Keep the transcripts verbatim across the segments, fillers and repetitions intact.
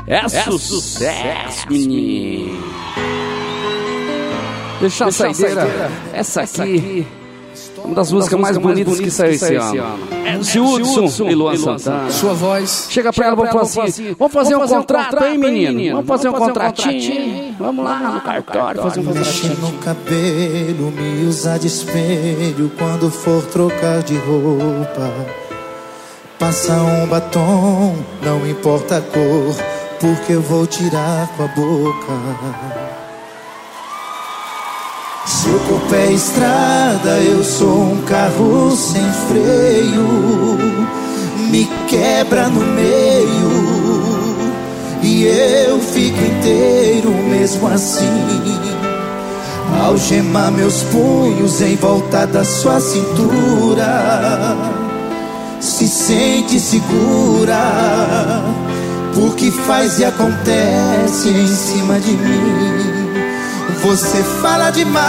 É, é sucesso, menino. Deixa a saideira. Essa aqui, uma das músicas mais bonitas que saiu esse ano. É o Hudson e Luan Santana. Sua voz. Chega pra ela, vamos falar assim: vamos fazer um contrato, hein, menino? Vamos fazer um contratinho. Vamos lá no cartório fazer um Mexe contratinho. no cabelo, me usa de espelho quando for trocar de roupa. Passa um batom, não importa a cor, porque eu vou tirar com a boca. Seu corpo é estrada, eu sou um carro sem freio. Me quebra no meio e eu fico inteiro mesmo assim. Algemar meus punhos em volta da sua cintura. Se sente segura, porque faz e acontece em cima de mim. Você fala demais,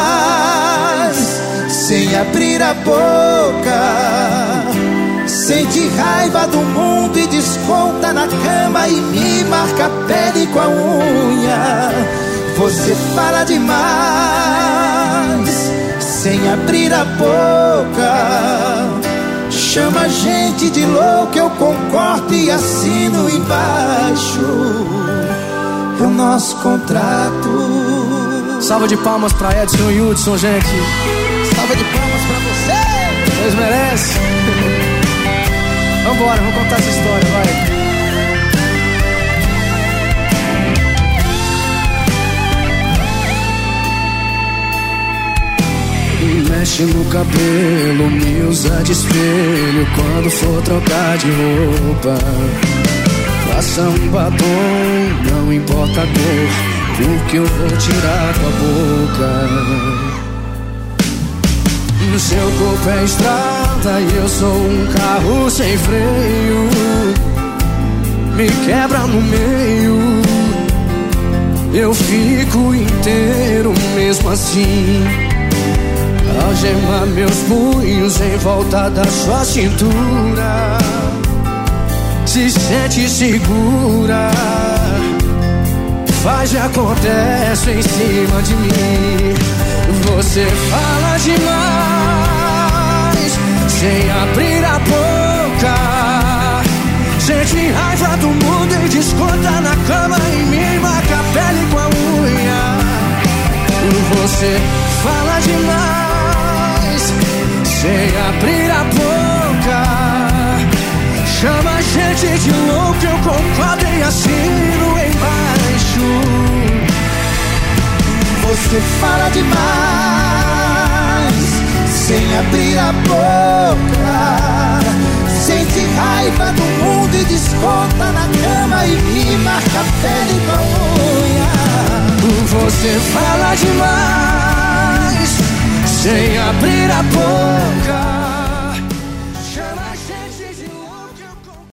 sem abrir a boca. Sente raiva do mundo e desconta na cama e me marca a pele com a unha. Você fala demais, sem abrir a boca. Chama a gente de louco, eu concordo e assino embaixo. É o nosso contrato. Salva de palmas pra Edson e Hudson, gente. Salva de palmas pra você. Vocês merecem. Vambora, vamos contar essa história, vai. Mexe no cabelo, me usa de espelho quando for trocar de roupa. Faça um batom, não importa a cor, porque eu vou tirar com a boca. O seu corpo é estrada e eu sou um carro sem freio. Me quebra no meio, eu fico inteiro mesmo assim. Algemar meus punhos em volta da sua cintura. Se sente segura, faz e acontece em cima de mim. Você fala demais, sem abrir a boca. Sente raiva do mundo e desconta na cama e me marca a pele com a unha. Você fala demais, sem abrir a boca. Chama a gente de louco, eu concordo e assino embaixo. Você fala demais, sem abrir a boca. Sente raiva do mundo e desconta na cama e me marca a pele com a unha. Você fala demais, sem abrir a boca.